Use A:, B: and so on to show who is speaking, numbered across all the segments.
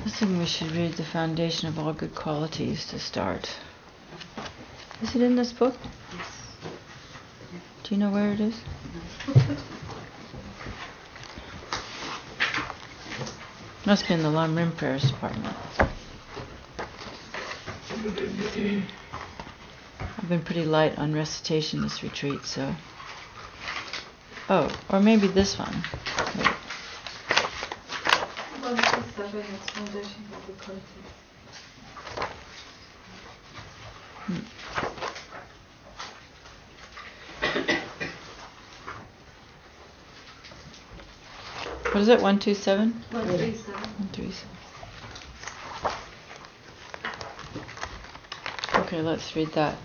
A: I think we should read the foundation of all good qualities to start. Is it in this book?
B: Yes.
A: Do you know where it is? Must be in the Lam Rinpoche's department. I've been pretty light on recitation this retreat, so... Oh, or maybe this one. Wait.
B: 127 is foundation of good qualities.
A: What is it? 127?
B: 137.
A: 137. Okay, let's read that.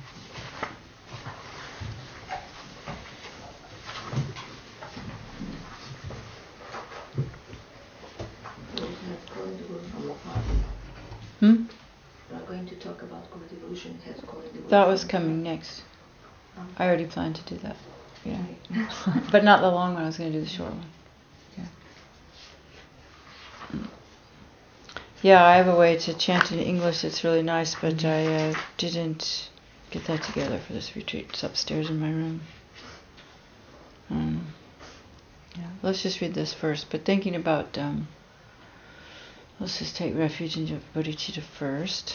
A: Hmm?
B: We are going to talk about co-delusion.
A: That was coming next. I already planned to do that. Yeah. But not the long one, I was going to do the short one. Yeah, I have a way to chant in English that's really nice, but I didn't get that together for this retreat. It's upstairs in my room. Yeah, let's just read this first. But thinking about, let's just take refuge in bodhicitta first.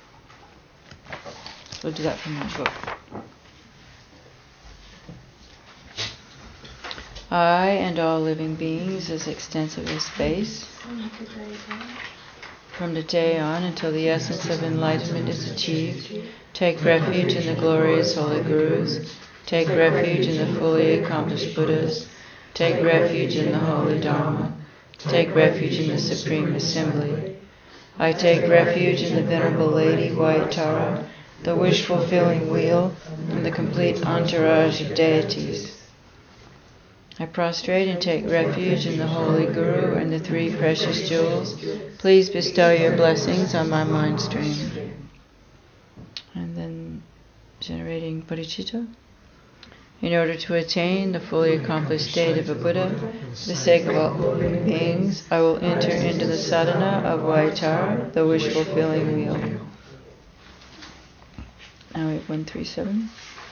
A: So we'll do that from my book. I and all living beings as extensive as space, from today on until the essence of enlightenment is achieved, take refuge in the glorious holy Gurus, take refuge in the fully accomplished Buddhas, take refuge in the holy Dharma, take refuge in the Supreme Assembly. I take refuge in the Venerable Lady White Tara, the wish-fulfilling wheel, and the complete entourage of deities. I prostrate and take refuge in the Holy Guru and the three precious jewels. Please bestow your blessings on my mind stream. And then generating bodhicitta. In order to attain the fully accomplished state of a Buddha, for the sake of all living beings, I will enter into the sadhana of Vaitara, the wish-fulfilling wheel. Now we have 137.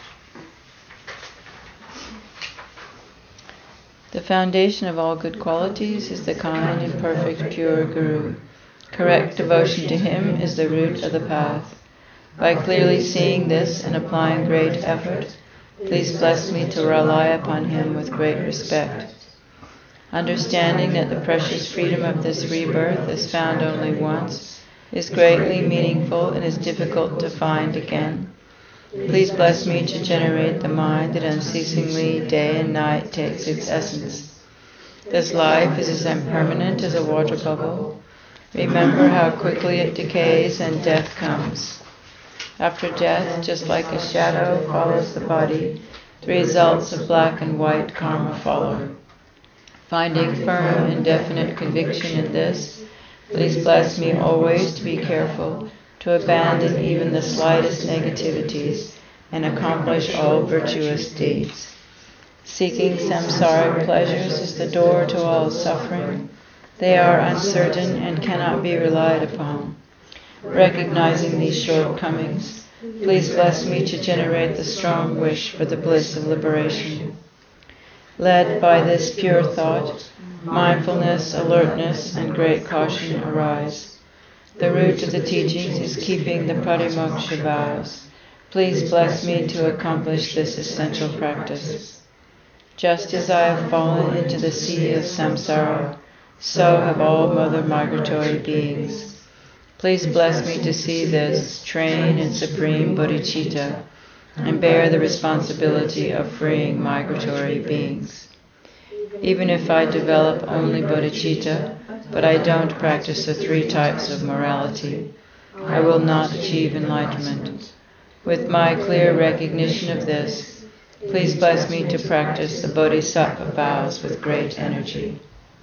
A: The foundation of all good qualities is the kind and perfect pure Guru. Correct devotion to him is the root of the path. By clearly seeing this and applying great effort, please bless me to rely upon him with great respect. Understanding that the precious freedom of this rebirth is found only once, is greatly meaningful and is difficult to find again. Please bless me to generate the mind that unceasingly, day and night, takes its essence. This life is as impermanent as a water bubble. Remember how quickly it decays and death comes. After death, just like a shadow follows the body, the results of black and white karma follow. Finding firm and definite conviction in this, please bless me always to be careful to abandon even the slightest negativities and accomplish all virtuous deeds. Seeking samsaric pleasures is the door to all suffering. They are uncertain and cannot be relied upon. Recognizing these shortcomings, please bless me to generate the strong wish for the bliss of liberation. Led by this pure thought, mindfulness, alertness, and great caution arise. The root of the teachings is keeping the patimoksha vows. Please bless me to accomplish this essential practice. Just as I have fallen into the sea of samsara, so have all mother migratory beings. Please bless me to see this, train in supreme bodhicitta, and bear the responsibility of freeing migratory beings. Even if I develop only bodhicitta, but I don't practice the three types of morality, I will not achieve enlightenment. With my clear recognition of this, please bless me to practice the bodhisattva vows with great energy.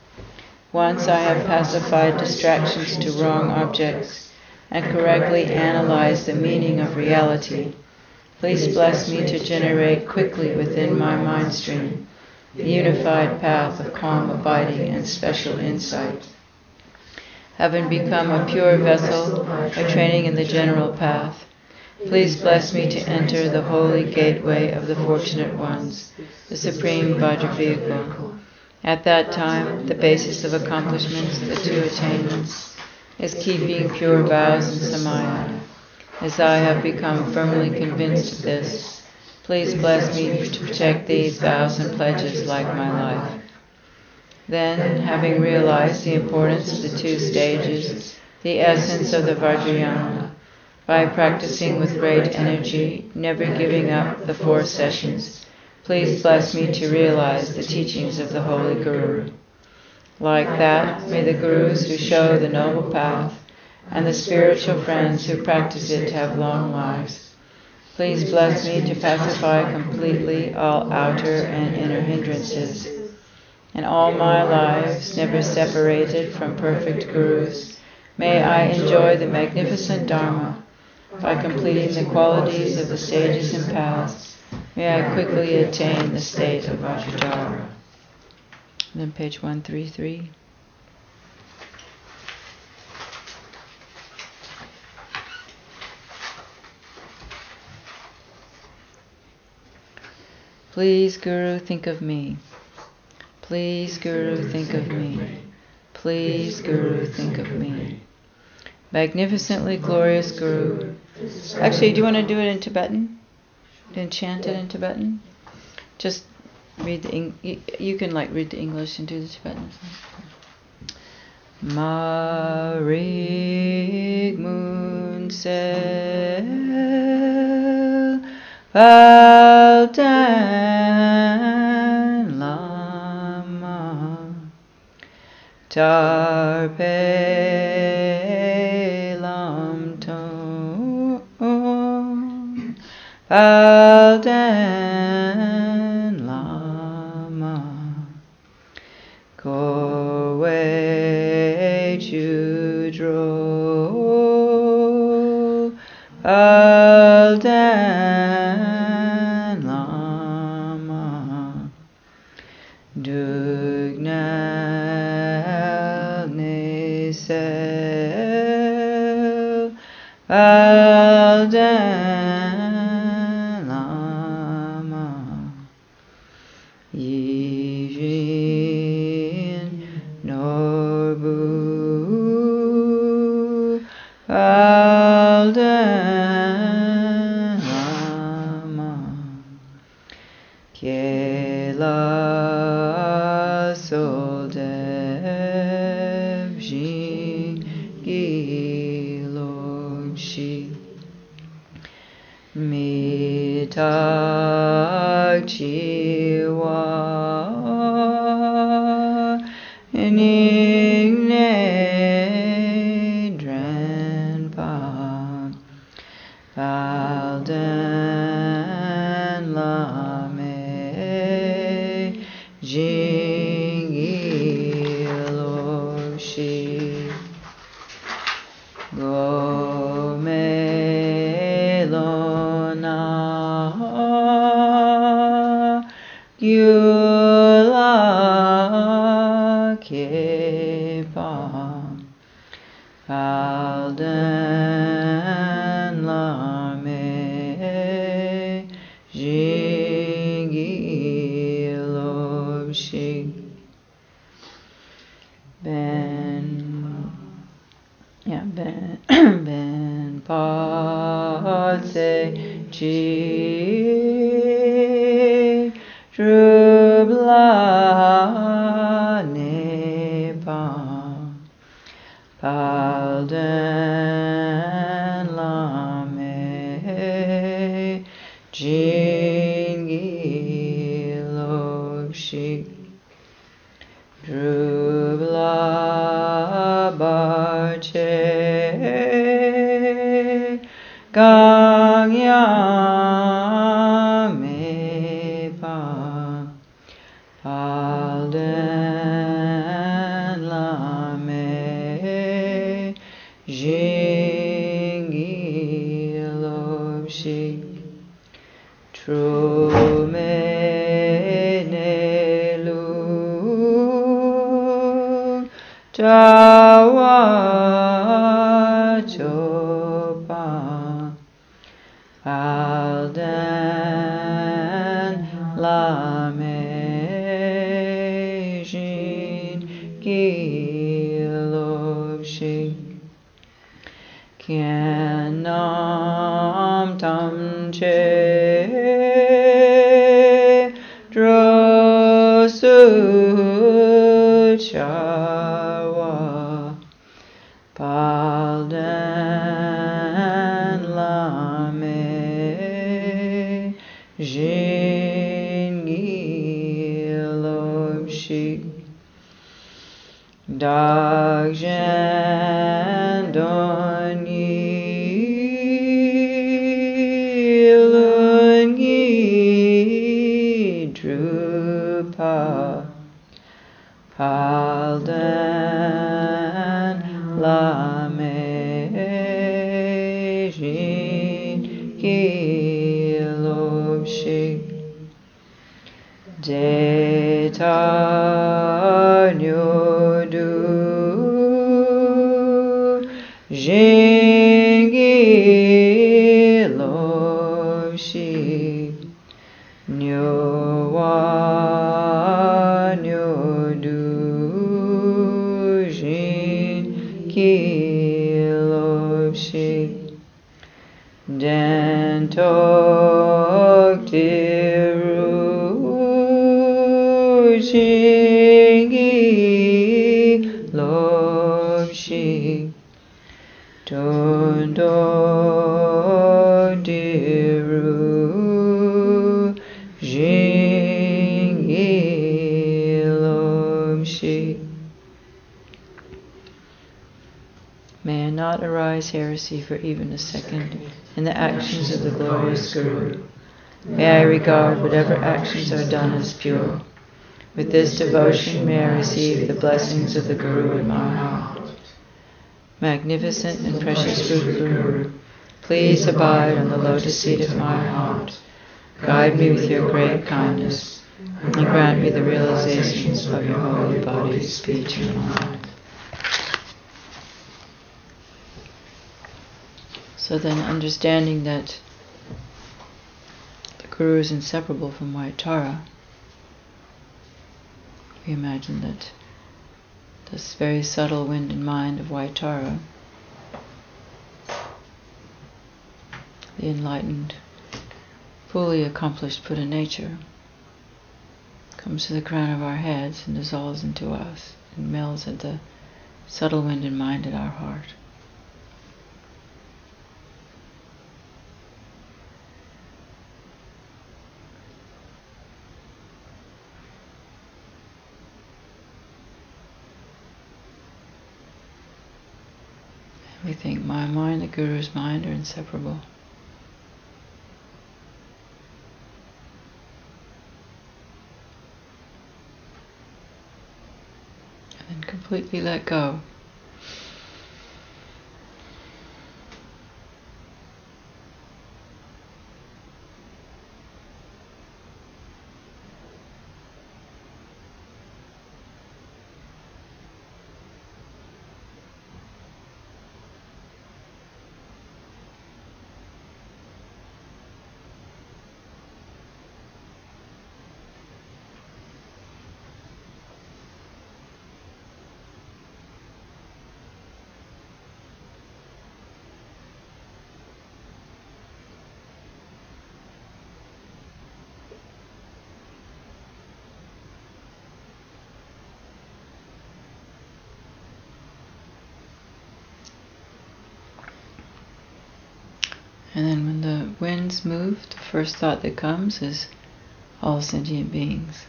A: Once I have pacified distractions to wrong objects and correctly analyzed the meaning of reality, please bless me to generate quickly within my mind stream the unified path of calm abiding and special insight. having become a pure vessel by training in the general path. Please bless me to enter the holy gateway of the fortunate ones, the supreme Vajra vehicle. At that time, the basis of accomplishments, the two attainments, is keeping pure vows and samaya. As I have become firmly convinced of this, please bless me to protect these vows and pledges like my life. Then, having realized the importance of the two stages, the essence of the Vajrayana, by practicing with great energy, never giving up the 4 sessions, please bless me to realize the teachings of the Holy Guru. Like that, may the Gurus who show the noble path and the spiritual friends who practice it have long lives. Please bless me to pacify completely all outer and inner hindrances. In all my lives, never separated from perfect Gurus, may I enjoy the magnificent Dharma. By completing the qualities of the sages and paths, may I quickly attain the state of Vajradhara. Then page 133. Please, Guru, think of me. Please, Guru, think of me. Please, Guru, think of me. Magnificently glorious Guru. Actually, do you want to do it in Tibetan? And chant it in Tibetan? Just read the you can read the English and do the Tibetan. Marig Mun Sel Valdan Lama Tarpe Lam Tom Valdan Lama Kowe Chudro Valdan Lama Dugnal Nesel Valdan Lama Yijin Norbu Valdan Lama Kela Soldev Jin Gilokshi Mitak Chiwa Nigne Drenpa Valdan Lame Jingiloshi Gomelona Gyula Kepa Valdan Lame Jingiloshi Ben Pase Chi Drubla Nepa Valdan Lame Jingiloshi Drubla Barche Gangyame Valdan Lame Jingiloshi Trumenelu Tawa lame jin gi lo shi kien nam tam che dro su chawa palden lame jin gi lo shi dag jen don yi lun yi drupa palden lame jin gi lo shi de ta nyo du jin gi lo shi nyo wa nyo du jin gi lo shi den tok tiru jin gi lo shi don tok tiru jin gi lo shi. May I not arise heresy for even a second in the actions of the glorious Guru. May I regard whatever actions are done as pure. With this devotion may I receive the blessings of the Guru in my heart. Magnificent and precious Guru, please abide on the lotus seat of my heart. Guide me with your great kindness, and grant me the realizations of your holy body, speech, and mind. So then, understanding that the Guru is inseparable from White Tara, we imagine that this very subtle wind and mind of White Tara, the enlightened, fully accomplished Buddha nature, comes to the crown of our heads and dissolves into us and melds at the subtle wind and mind at our heart. We think my mind, the Guru's mind are inseparable. And then completely let go. And then when the winds move, the first thought that comes is all sentient beings.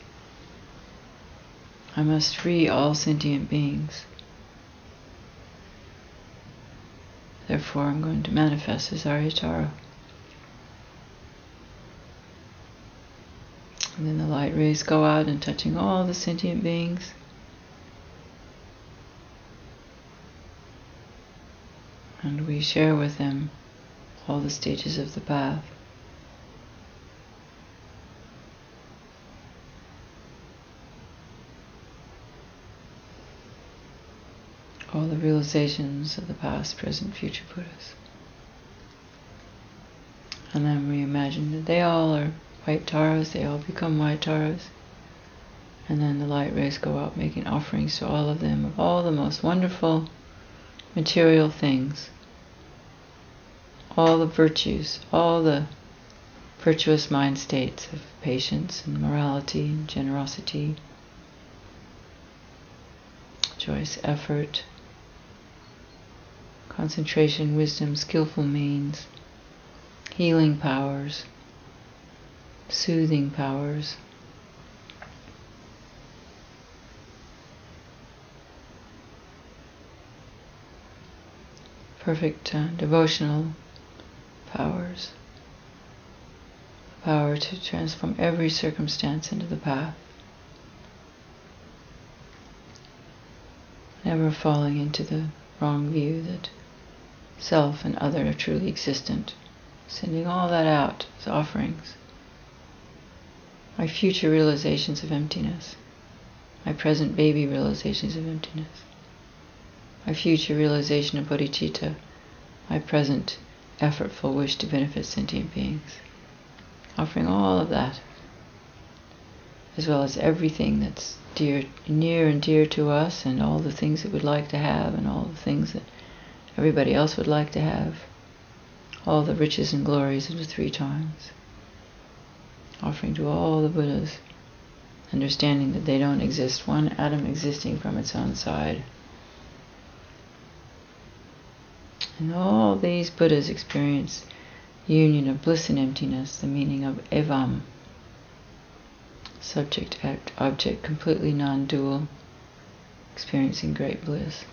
A: I must free all sentient beings. Therefore I'm going to manifest as Aryatara. And then the light rays go out and touching all the sentient beings. And we share with them all the stages of the path. All the realizations of the past, present, future Buddhas. And then we imagine that they all are white taras, they all become white taras. And then the light rays go out making offerings to all of them of all the most wonderful material things, all the virtues, all the virtuous mind states of patience and morality and generosity, choice, effort, concentration, wisdom, skillful means, healing powers, soothing powers, perfect devotional powers, power to transform every circumstance into the path, never falling into the wrong view that self and other are truly existent, sending all that out as offerings. My future realizations of emptiness, my present baby realizations of emptiness, my future realization of bodhicitta, my present effortful wish to benefit sentient beings. Offering all of that, as well as everything that's near and dear to us, and all the things that we'd like to have, and all the things that everybody else would like to have, all the riches and glories of the three times. Offering to all the Buddhas, understanding that they don't exist, one atom existing from its own side. And all these Buddhas experience union of bliss and emptiness, the meaning of evam, subject, object, completely non-dual, experiencing great bliss.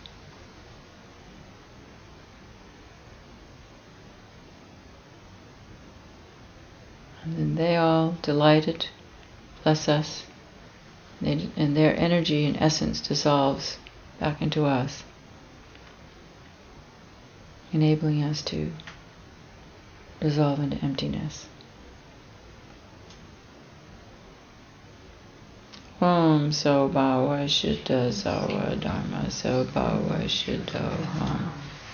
A: And then they all, delighted, bless us, and their energy and essence dissolves back into us, enabling us to dissolve into emptiness. Om so bhava shuddha sawa dharma so bhava shuddha Om.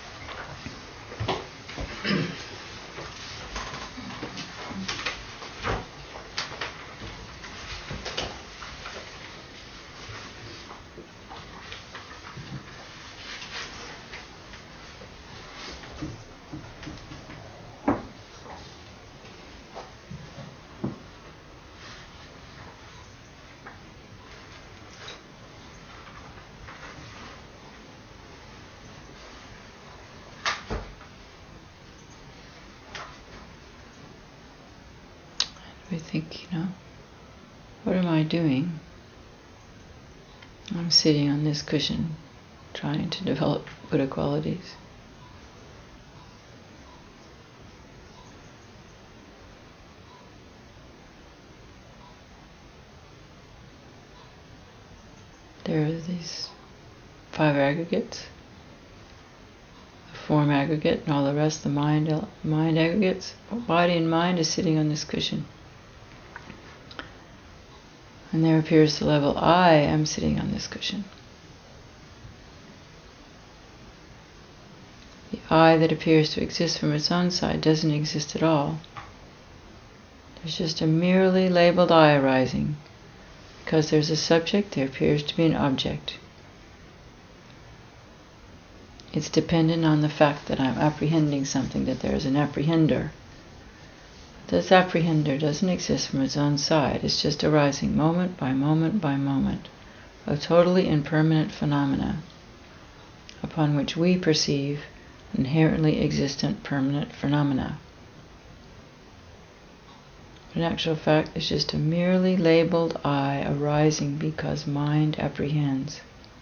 A: We think, what am I doing? I'm sitting on this cushion, trying to develop Buddha qualities. There are these 5 aggregates, the form aggregate, and all the rest, the mind aggregates. Body and mind is sitting on this cushion. And there appears the level, I am sitting on this cushion. The I that appears to exist from its own side doesn't exist at all. There's just a merely labeled I arising. Because there's a subject, there appears to be an object. It's dependent on the fact that I'm apprehending something, that there is an apprehender. This apprehender doesn't exist from its own side. It's just arising moment by moment by moment of totally impermanent phenomena upon which we perceive inherently existent permanent phenomena. But in actual fact, it's just a merely labeled I arising because mind apprehends.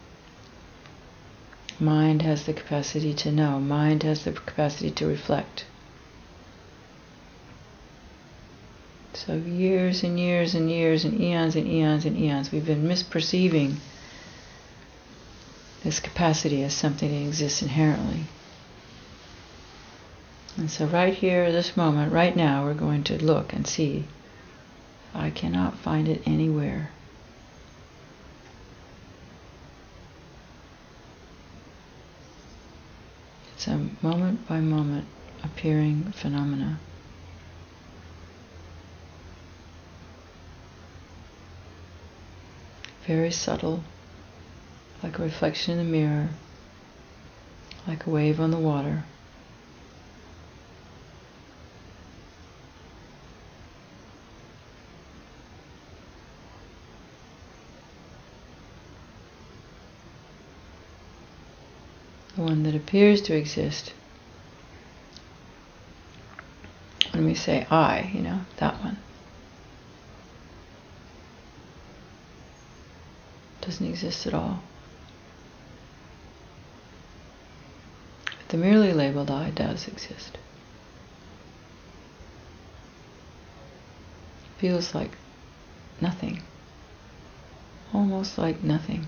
A: Mind has the capacity to know. Mind has the capacity to reflect. So years and years and years and eons and eons and eons, we've been misperceiving this capacity as something that exists inherently. And so right here, this moment, right now, we're going to look and see. I cannot find it anywhere. It's a moment by moment appearing phenomena. very subtle, like a reflection in the mirror, like a wave on the water. The one that appears to exist. When we say I, that one. Doesn't exist at all. But the merely labeled I does exist. Feels like nothing. Almost like nothing.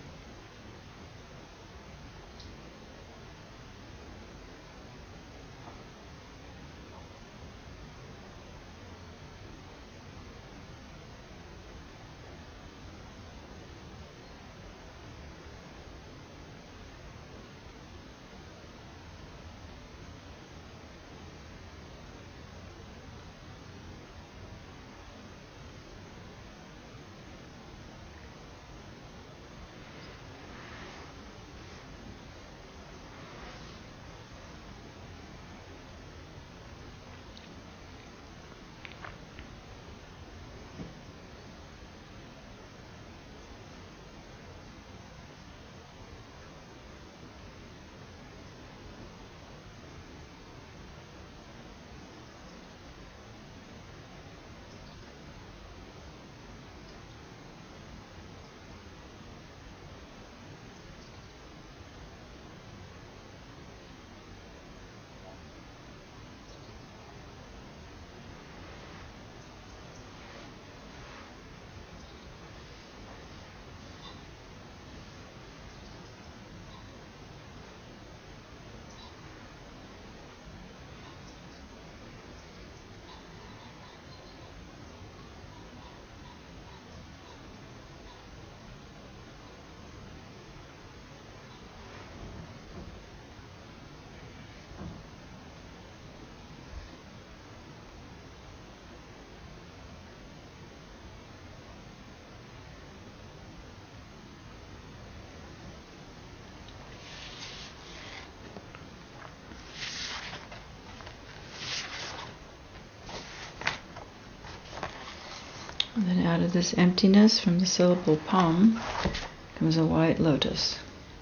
A: And then out of this emptiness from the syllable palm comes a white lotus.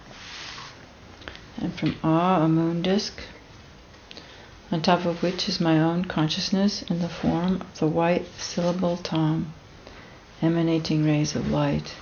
A: And from a moon disk, on top of which is my own consciousness in the form of the white syllable tam, emanating rays of light.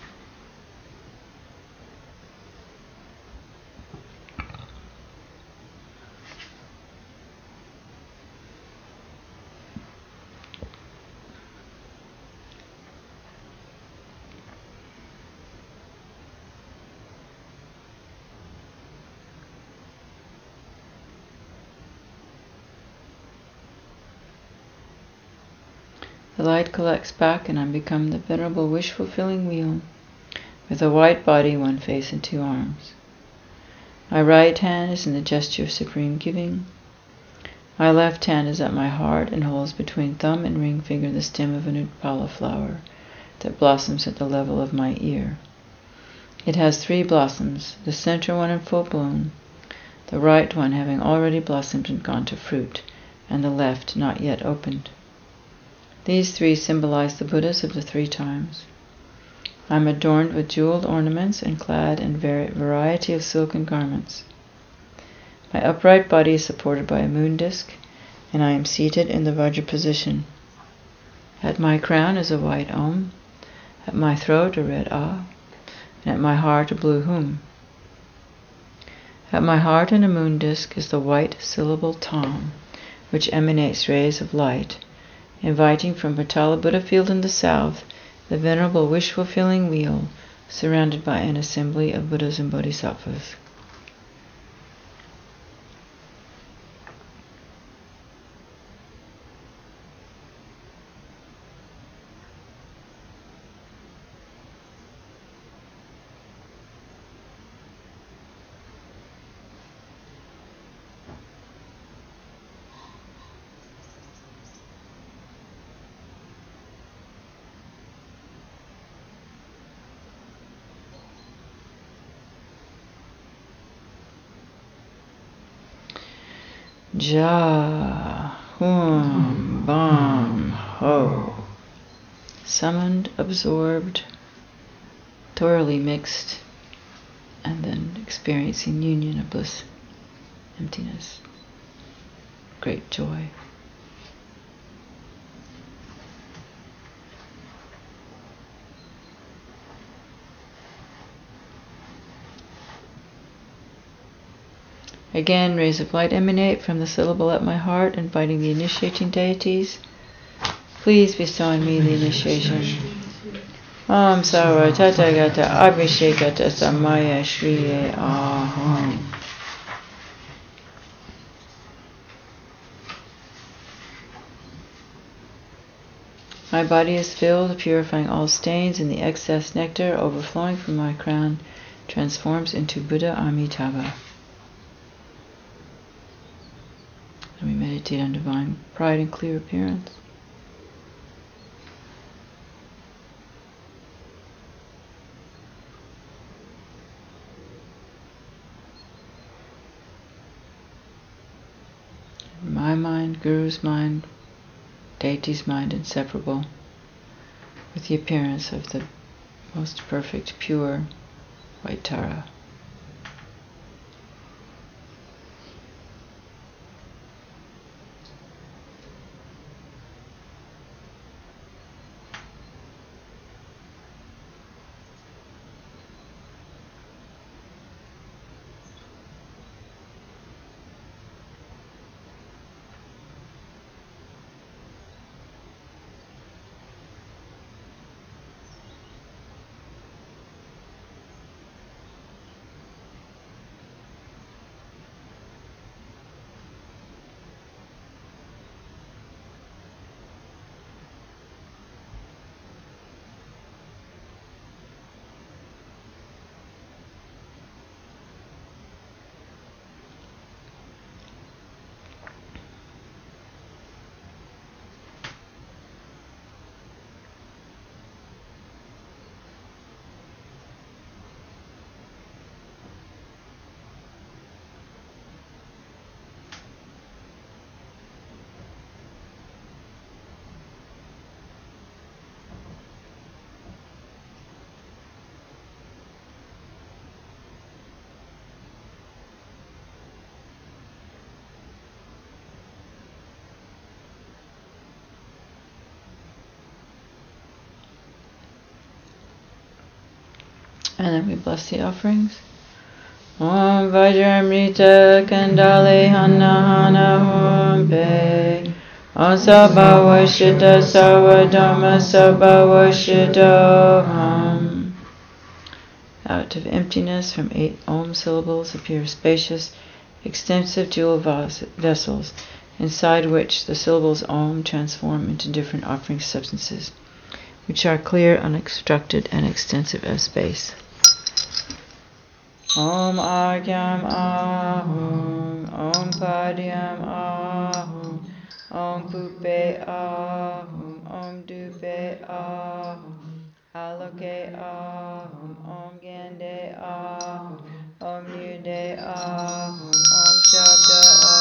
A: The light collects back and I become the venerable wish-fulfilling wheel, with a white body, one face and two arms. My right hand is in the gesture of supreme giving. My left hand is at my heart and holds between thumb and ring finger the stem of an Utpala flower that blossoms at the level of my ear. It has 3 blossoms, the center one in full bloom, the right one having already blossomed and gone to fruit, and the left not yet opened. These 3 symbolize the Buddhas of the 3 times. I am adorned with jeweled ornaments and clad in variety of silken garments. My upright body is supported by a moon disk, and I am seated in the Vajra position. At my crown is a white Om, at my throat a red Ah, and at my heart a blue Hum. At my heart in a moon disk is the white syllable Tam, which emanates rays of light, inviting from Patala Buddha Field in the south the venerable wish-fulfilling wheel, surrounded by an assembly of Buddhas and Bodhisattvas. Ja, Hum, Bam, Ho. Summoned, absorbed, thoroughly mixed, and then experiencing union of bliss, emptiness, great joy. Again, rays of light emanate from the syllable at my heart, inviting the initiating deities. Please bestow on me the initiation. Om Sarva Tathagata Abhishekata Samaya Shriye Aham. My body is filled, purifying all stains, and the excess nectar overflowing from my crown transforms into Buddha Amitabha. And we meditate on divine pride and clear appearance. My mind, Guru's mind, deity's mind, inseparable with the appearance of the most perfect, pure white Tara. And then we bless the offerings. Om Vajramrita Kandale Hana Hana Humpe Om Sabhavashita Sarvadharma Sabhavashita. Out of emptiness from 8 Om syllables appear spacious, extensive jewel vessels, inside which the syllables Om transform into different offering substances, which are clear, unobstructed, and extensive as space. Om Argyam Ahum, Om Padyam Ahum, Om Pupe Ahum, Om Dupe Ahum, Aloke Ahum, Om Gande Ahum, Om Nude Ahum, Om Shabda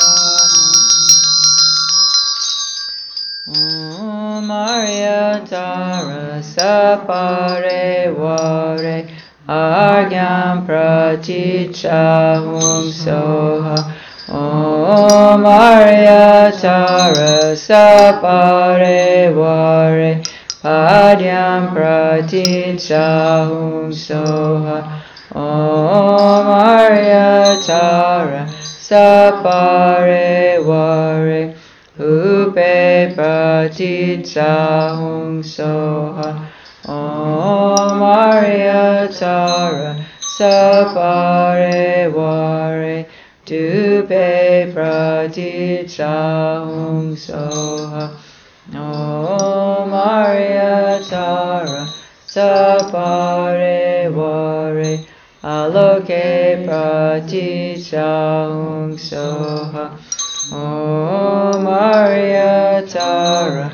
A: Ahum. Om Arya Tara Sapare Ware Argyam Pratichahum Soha. Om Arya Tara Sapare Vare Padyam Pratichahum Soha. Om Arya Tara Sapare Vare Upe Pratichahum Soha. Om Arya Tara Sapare Vare Dupe Pratichahum Soha. Om Arya Tara Sapare Vare Aloke Pratichahum Soha. Om Arya Tara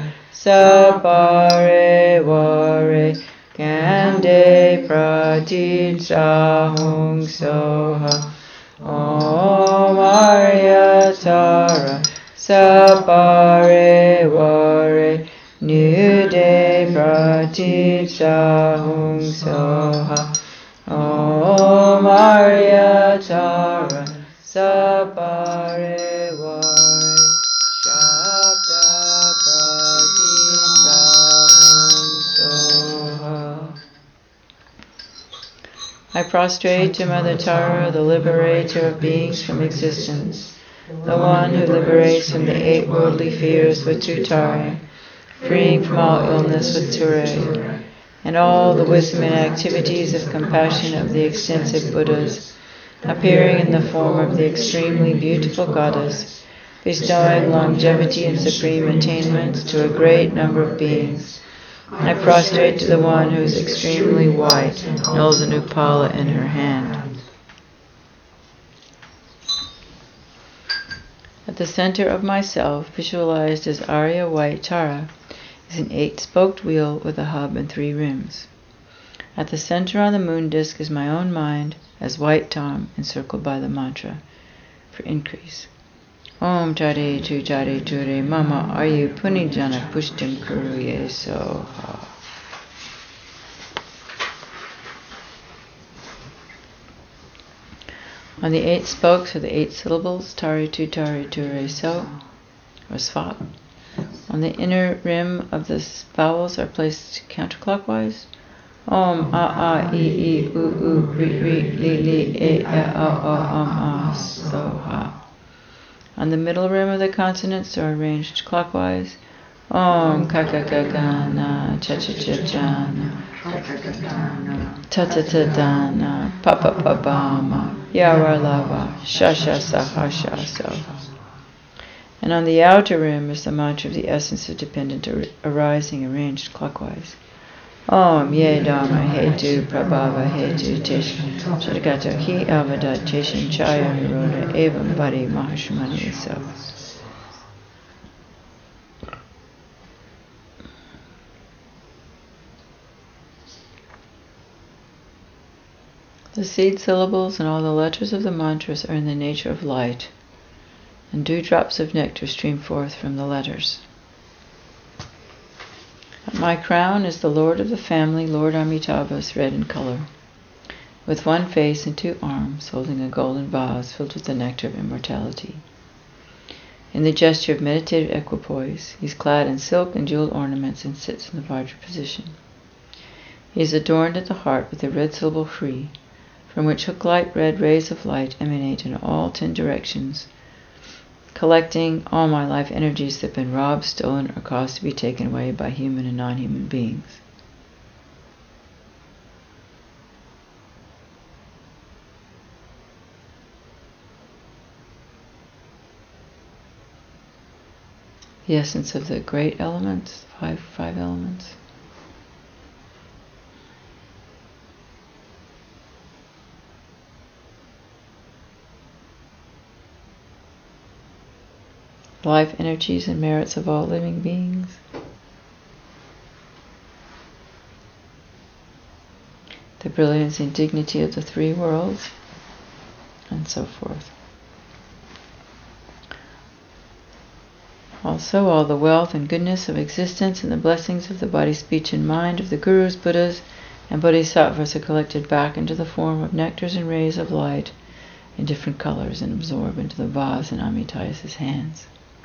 A: Sapare Vare Gande Pratichahum Soha. Om Arya Tara Sapare Ware Nude Pratitya Hung Soha Om Arya Tara Sapare Ware Shabda Pratitya Hung Soha. I prostrate to Mother Tara, the liberator of beings from existence, the one who liberates from the 8 worldly fears with Tutare, freeing from all illness with Ture, and all the wisdom and activities of compassion of the extensive Buddhas, appearing in the form of the extremely beautiful goddess, bestowing longevity and supreme attainments to a great number of beings. I prostrate to the one who is extremely white and holds an upala in her hand. At the center of myself, visualized as Arya White Tara, is an 8-spoked wheel with a hub and 3 rims. At the center on the moon disk is my own mind as white Tom encircled by the mantra for increase. Om Tare Tu Tare Ture Mama Ayu Punijana Pushtim Kuruye Soha. On the 8 spokes are the 8 syllables Tare Tu Tare Ture So, or Svat. On the inner rim of the vowels are placed counterclockwise. Om A I U Ri Ri Li Li E A Soha. On the middle rim of the consonants are arranged clockwise. Om Kakakagana Chachachachana Tatatadana Papapabama Yaralava Shasha Sahasha Soha. And on the outer rim is the mantra of the essence of dependent arising arranged clockwise. Om Ye Dharma Hetu Prabhava Hetu Tish Shadagato Hi Avadat Tishan Chaya Niroda Evam Badi Mahashmani So. The seed syllables and all the letters of the mantras are in the nature of light, and dewdrops of nectar stream forth from the letters. At my crown is the Lord of the family, Lord Amitabha, red in color, with 1 face and 2 arms, holding a golden vase filled with the nectar of immortality. In the gesture of meditative equipoise, he is clad in silk and jeweled ornaments and sits in the Vajra position. He is adorned at the heart with the red syllable Hri, from which hook-like red rays of light emanate in all 10 directions, collecting all my life energies that have been robbed, stolen, or caused to be taken away by human and non-human beings. The essence of the great elements, five elements. Life energies and merits of all living beings. The brilliance and dignity of the 3 worlds, and so forth. Also, all the wealth and goodness of existence and the blessings of the body, speech, and mind of the Gurus, Buddhas, and Bodhisattvas are collected back into the form of nectars and rays of light in different colors and absorbed into the vase in Amitayus' hands.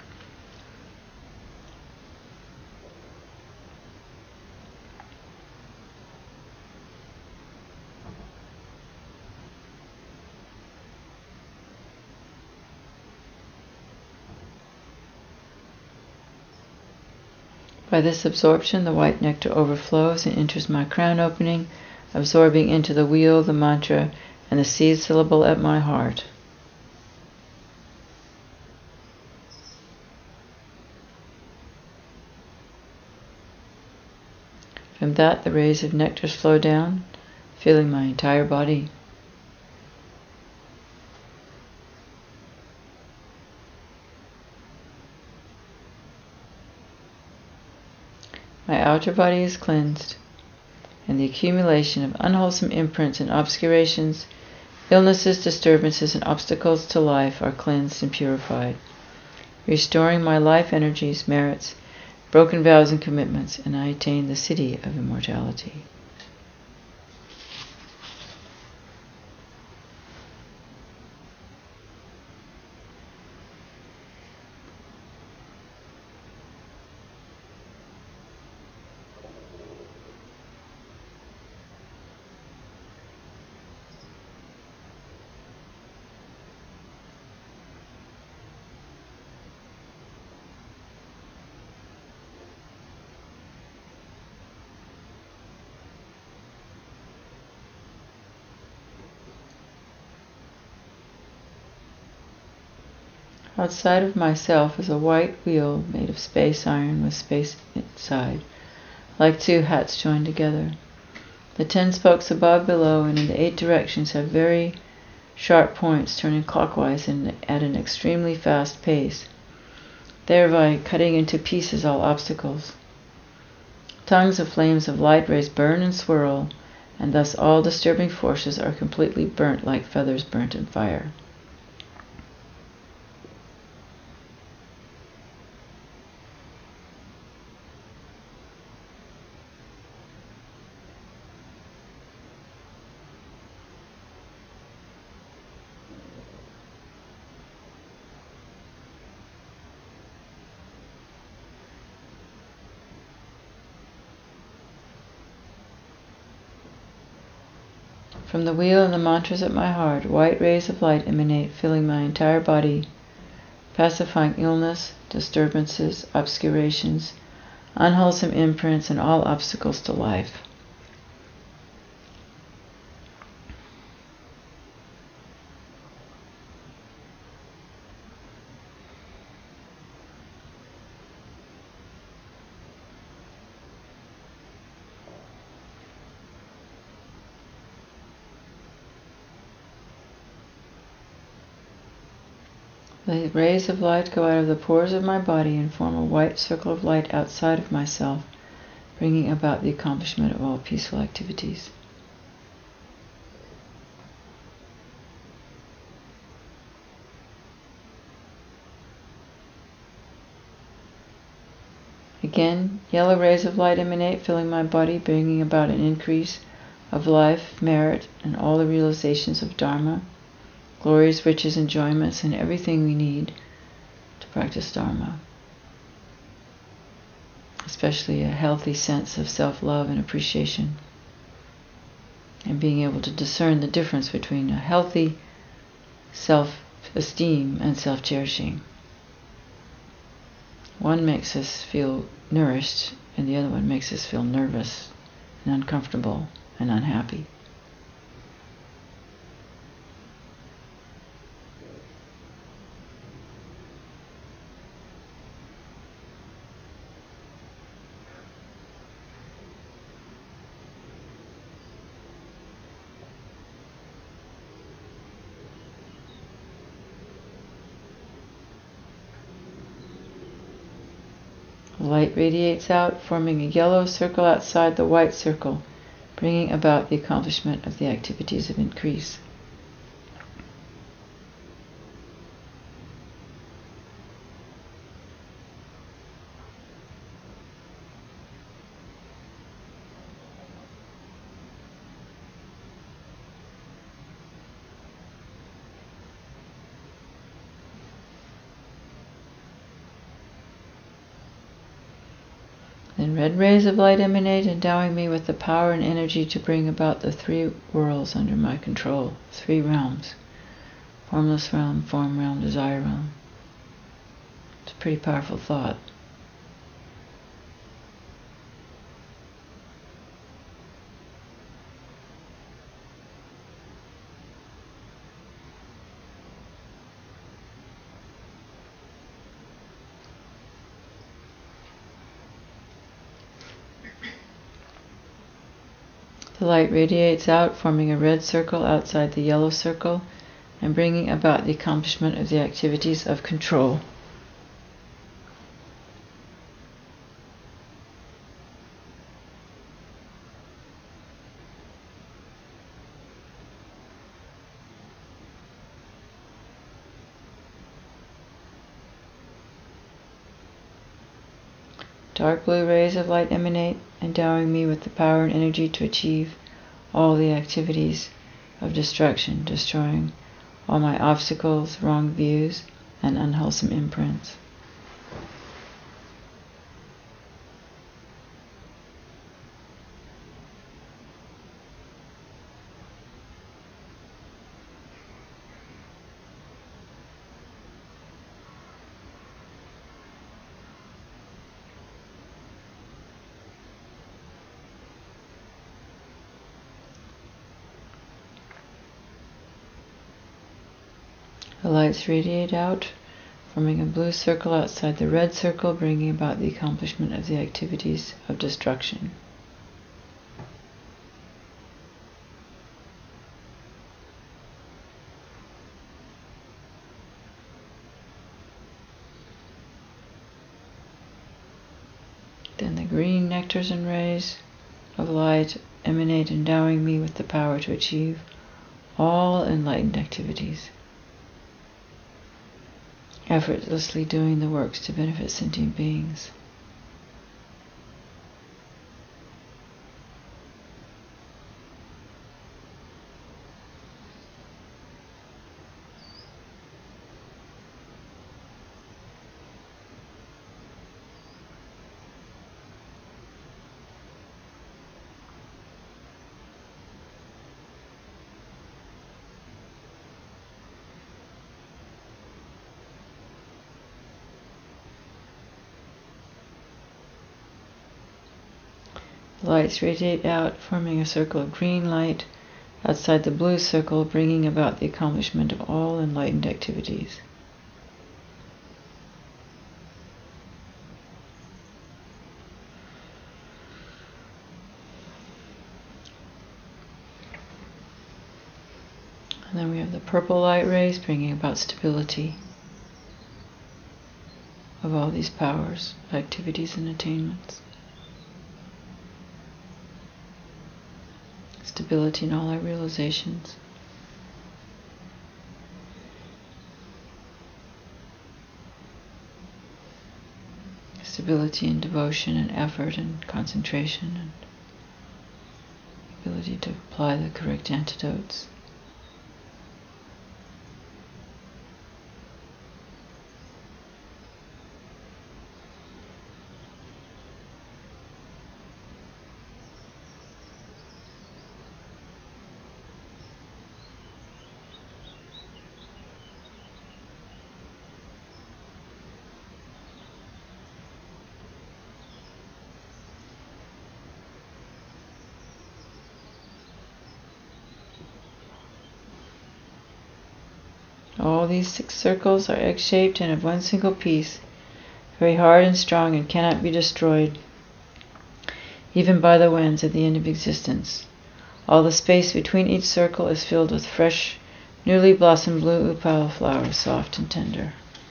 A: By this absorption, the white nectar overflows and enters my crown opening, absorbing into the wheel, the mantra, and the seed syllable at my heart. From that, the rays of nectar flow down, filling my entire body. My outer body is cleansed, and the accumulation of unwholesome imprints and obscurations, illnesses, disturbances, and obstacles to life are cleansed and purified. restoring my life energies, merits, broken vows and commitments, and I attain the city of immortality. Outside of myself is a white wheel made of space iron with space inside, like two hats joined together. The 10 spokes above, below, and in the 8 directions have very sharp points turning clockwise and at an extremely fast pace, thereby cutting into pieces all obstacles. Tongues of flames of light rays burn and swirl, and thus all disturbing forces are completely burnt like feathers burnt in fire. From the wheel and the mantras at my heart, white rays of light emanate, filling my entire body, pacifying illness, disturbances, obscurations, unwholesome imprints, and all obstacles to life. The rays of light go out of the pores of my body and form a white circle of light outside of myself, bringing about the accomplishment of all peaceful activities. Again, yellow rays of light emanate, filling my body, bringing about an increase of life, merit, and all the realizations of Dharma, glories, riches, enjoyments, and everything we need to practice Dharma. Especially a healthy sense of self-love and appreciation, and being able to discern the difference between a healthy self-esteem and self-cherishing. One makes us feel nourished, and the other one makes us feel nervous and uncomfortable and unhappy. The light radiates out, forming a yellow circle outside the white circle, bringing about the accomplishment of the activities of increase. Then red rays of light emanate, endowing me with the power and energy to bring about the 3 worlds under my control, 3 realms: formless realm, form realm, desire realm. It's a pretty powerful thought. The light radiates out, forming a red circle outside the yellow circle, and bringing about the accomplishment of the activities of control. Dark blue rays of light emanate, endowing me with the power and energy to achieve all the activities of destruction, destroying all my obstacles, wrong views, and unwholesome imprints. The lights radiate out, forming a blue circle outside the red circle, bringing about the accomplishment of the activities of destruction. Then the green nectars and rays of light emanate, endowing me with the power to achieve all enlightened activities, effortlessly doing the works to benefit sentient beings. The lights radiate out, forming a circle of green light outside the blue circle, bringing about the accomplishment of all enlightened activities. And then we have the purple light rays bringing about stability of all these powers, activities, and attainments. Stability in all our realizations. Stability in devotion and effort and concentration, and ability to apply the correct antidotes. All these 6 circles are egg-shaped and of one single piece, very hard and strong, and cannot be destroyed, even by the winds at the end of existence. All the space between each circle is filled with fresh, newly blossomed blue upal flowers, soft and tender.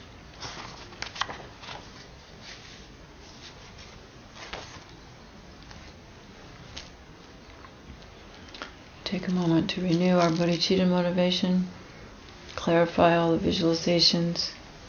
A: Take a moment to renew our bodhicitta motivation. Clarify all the visualizations.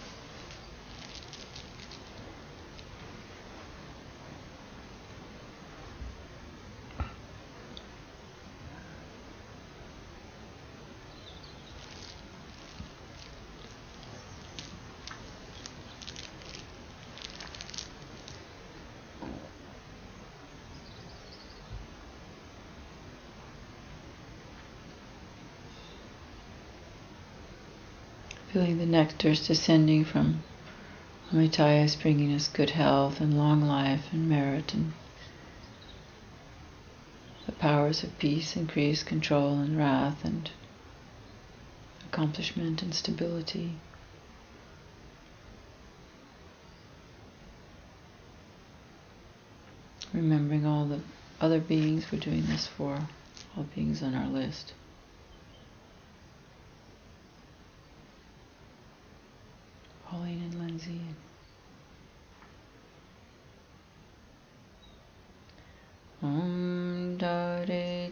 A: Feeling the nectars descending from Amitayas, bringing us good health and long life and merit, and the powers of peace, increase, control, and wrath, and accomplishment and stability. Remembering all the other beings we're doing this for, all beings on our list. Pauline and Lindsay. Om Dare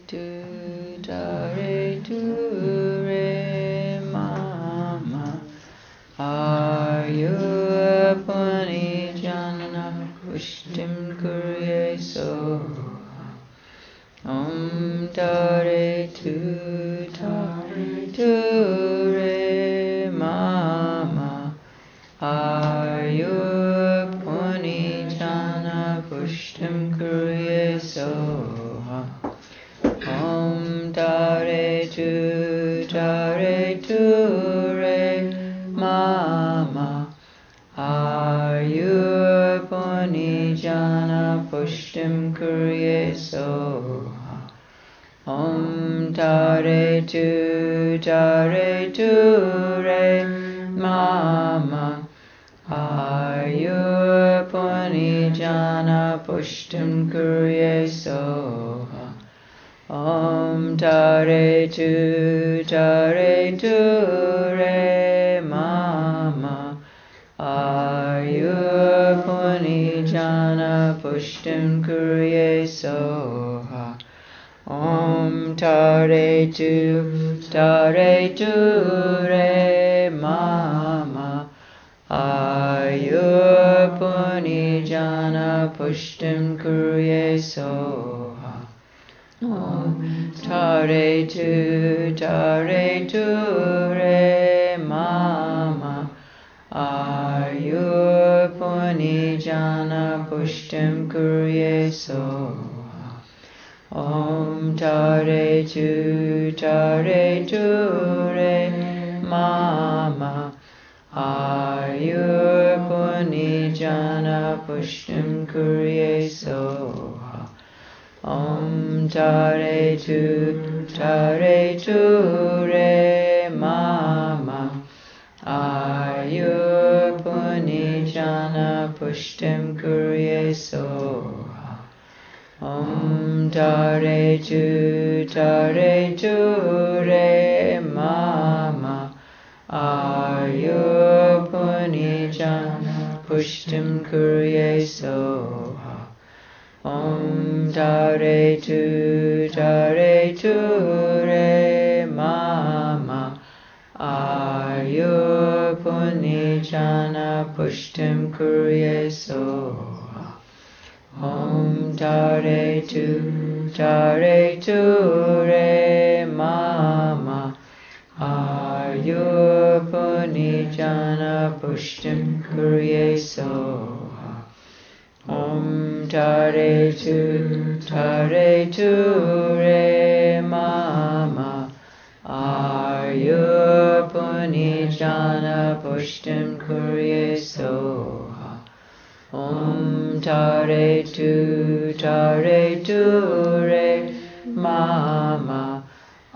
A: Tu Re Mama Aryu Puni Janana Pushtim tare tu re mama ayur puni jana pushtim kurye soha. Om tare tu re mama ayur puni jana pushtim kurye soha. Om tare tu re mama ayur puni jana pushtim kurye soha. Om tare tu re mama ayur puni jana pushtim kurye soha. Om tare tu re mama ayur puni jana pushtim kurye soha. Om tare tu re mama ayur puni jana pushtim kurye soha. Om tare tu re mama ayur puni jana pushtim kurye soha. Om tare tu re mama ayur puni jana pushtim kurye soha. Om tare tu re mama ayur puni jana pushtim kurye soha. Om tare tu re mama ayur puni jana pushtim kurye soha. Om tare tu re mama ayur puni jana pushtim kurye soha. Om tare tu re mama ayur puni jana pushtim kurye soha. Om tare tu re mama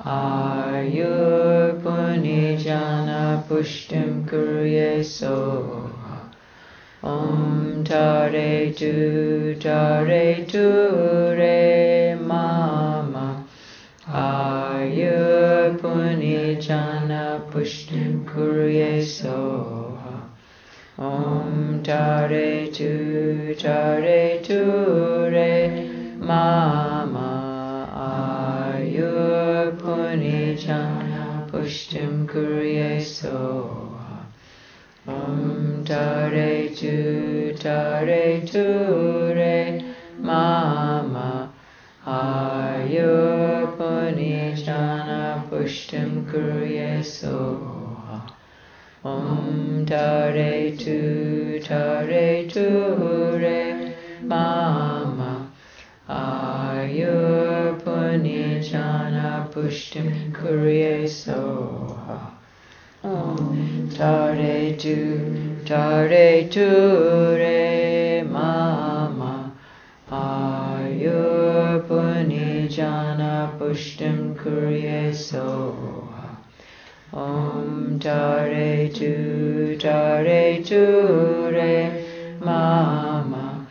A: ayur puni jana pushtim kurye soha. Om tare tu re mama ayur puni jana pushtim kurye soha. Om tare tu re mama ayur puni jana pushtim kurye soha. Om tare tu re mama ayur puni jana pushtim kurye soha. Om tare tu re mama ayur puni jana pushtim kurye soha. Om tare tu re mama ayur puni jana pushtim kurye soha. Om tare tu re mama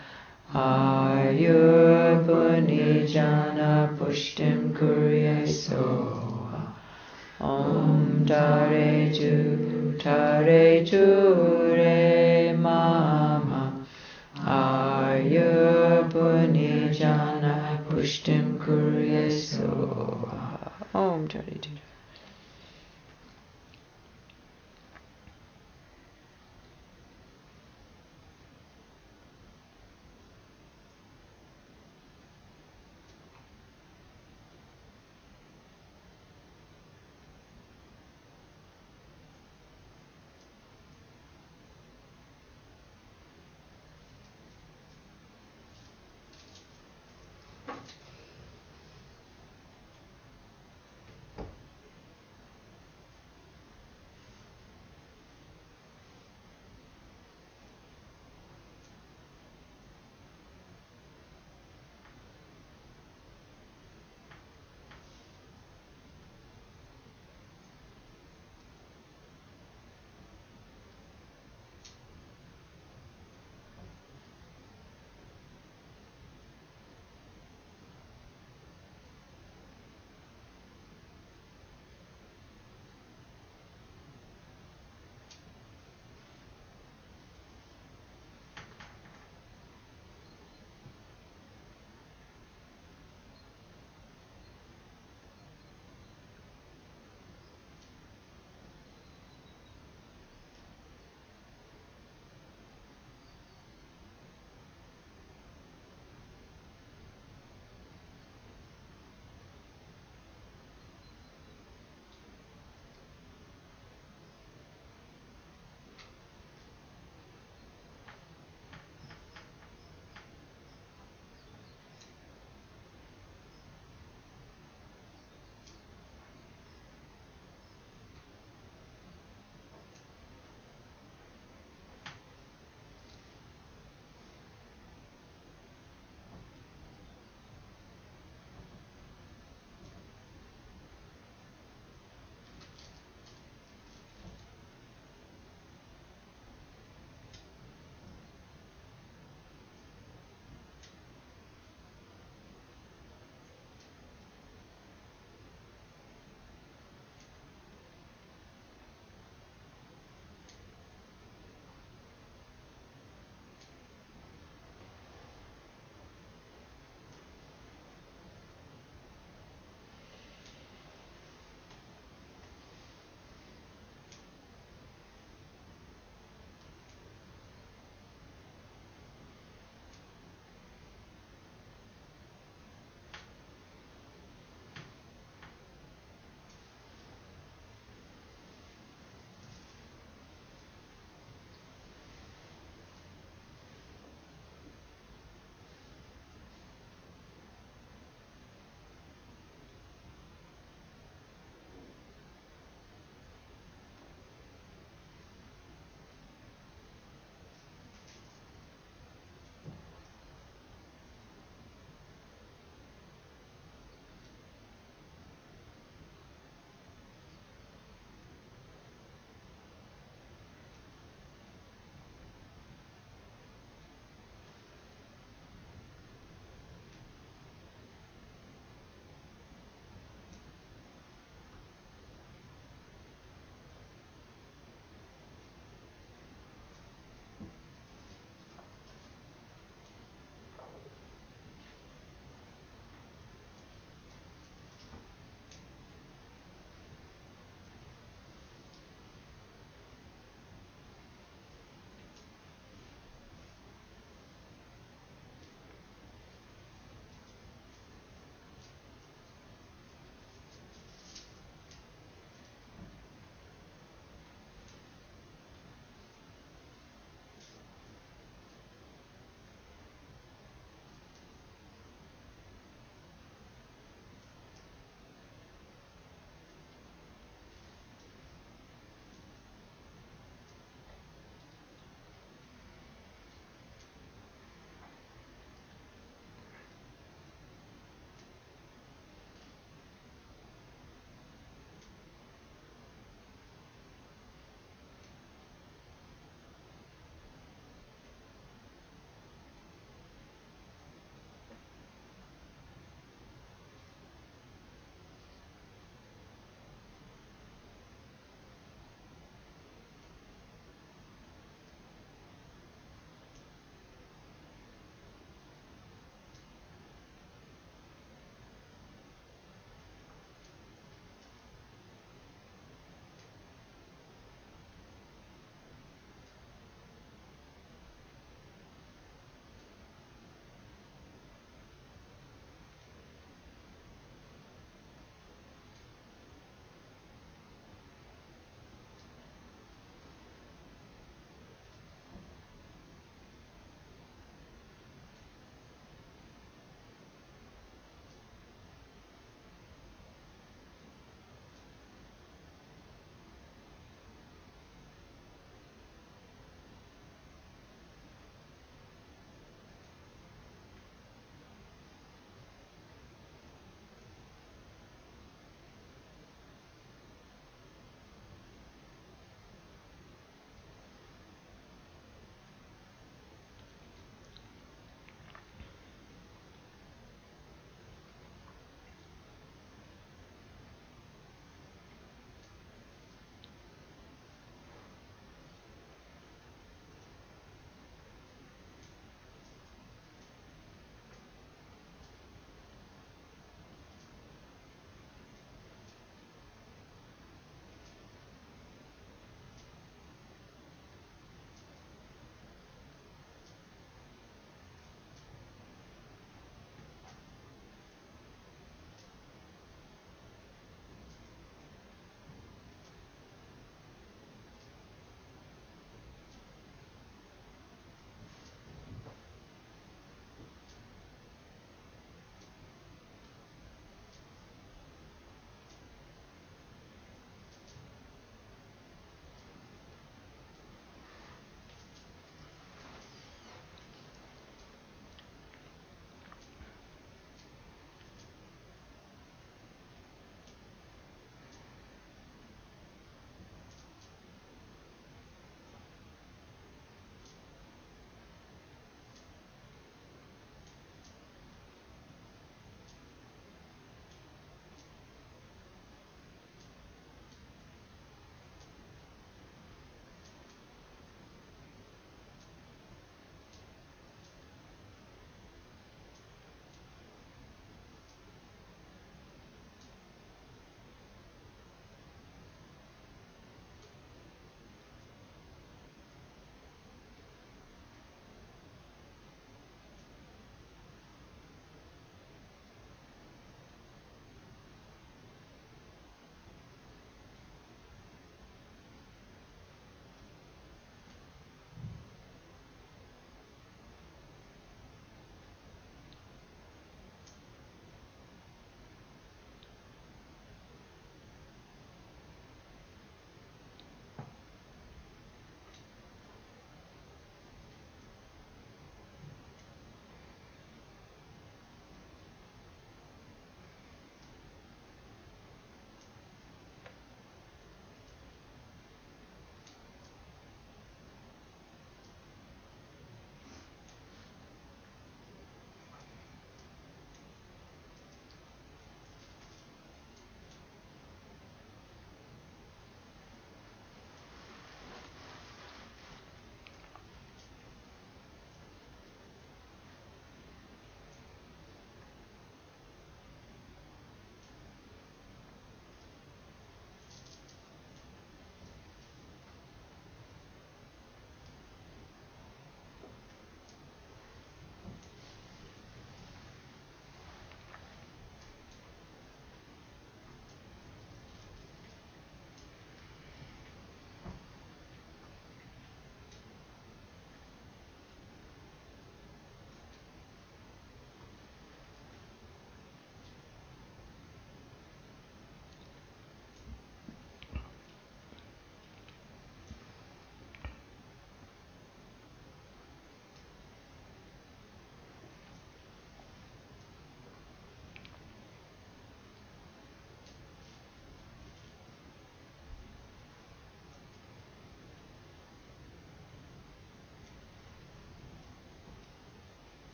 A: ayur puni jana pushtim kurye soha. Om tare tu re mama ayur puni jana pushtim kurye soha. Om tare tu.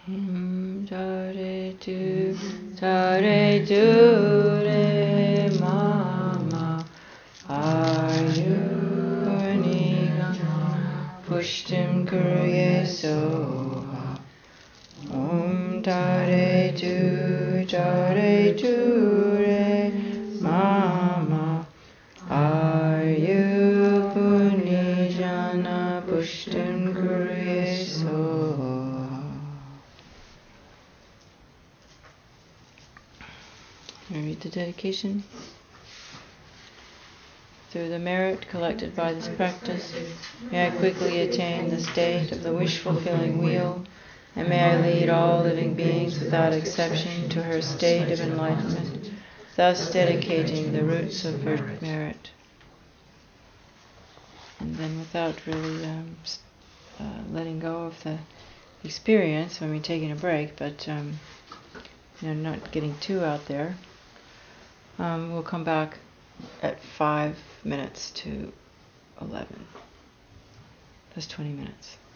A: Tare tu re mama ayurniga pushtim kuruye soha. Om tare tu re mama ayurpunijana pushtim kuruye soha. I read the dedication. Through the merit collected by this practice, may I quickly attain the state of the wish-fulfilling wheel, and may I lead all living beings without exception to her state of enlightenment, thus dedicating the roots of her merit. And then without really letting go of the experience, taking a break, but not getting too out there, we'll come back at 5 minutes to 11. That's 20 minutes.